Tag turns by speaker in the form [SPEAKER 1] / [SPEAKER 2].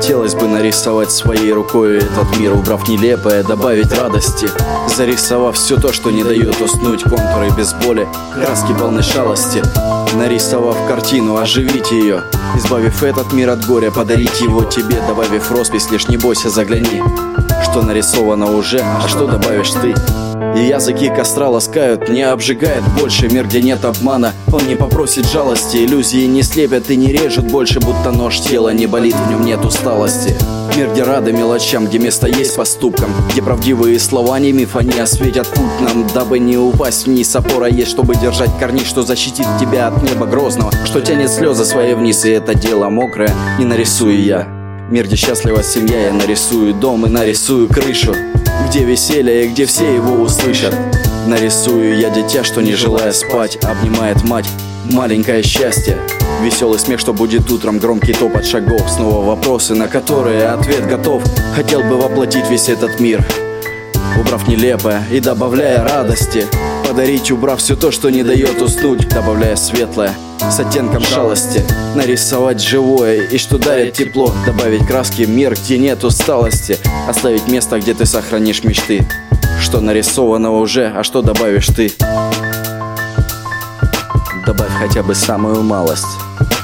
[SPEAKER 1] хотелось бы нарисовать своей рукой этот мир, убрав нелепое, добавить радости, зарисовав все то, что не дает уснуть, контуры без боли, краски полной шалости, нарисовав картину, оживить ее, избавив этот мир от горя, подарить его тебе, добавив роспись, лишь не бойся, загляни, что нарисовано уже, а что добавишь ты. И языки костра ласкают, не обжигает больше мир, где нет обмана. Он не попросит жалости, иллюзии не слепят и не режут больше, будто нож, тело не болит, в нем нет усталости. Мир, где рады мелочам, где место есть поступкам, где правдивые слова не миф, они осветят путь нам, дабы не упасть вниз. Опора есть, чтобы держать корни, что защитит тебя от неба грозного, что тянет слезы свои вниз, и это дело мокрое не нарисую я. Мир, где счастлива семья, я нарисую дом и нарисую крышу, где веселье и где все его услышат. Нарисую я дитя, что не желая спать, обнимает мать, маленькое счастье. Веселый смех, что будет утром, громкий топот шагов. Снова вопросы, на которые ответ готов. Хотел бы воплотить весь этот мир, убрав нелепое и добавляя радости, подарить, убрав все то, что не дает уснуть, добавляя светлое с оттенком шалости, нарисовать живое и что дарит тепло, добавить краски, мир, где нет усталости, оставить место, где ты сохранишь мечты, что нарисовано уже, а что добавишь ты. Добавь хотя бы самую малость.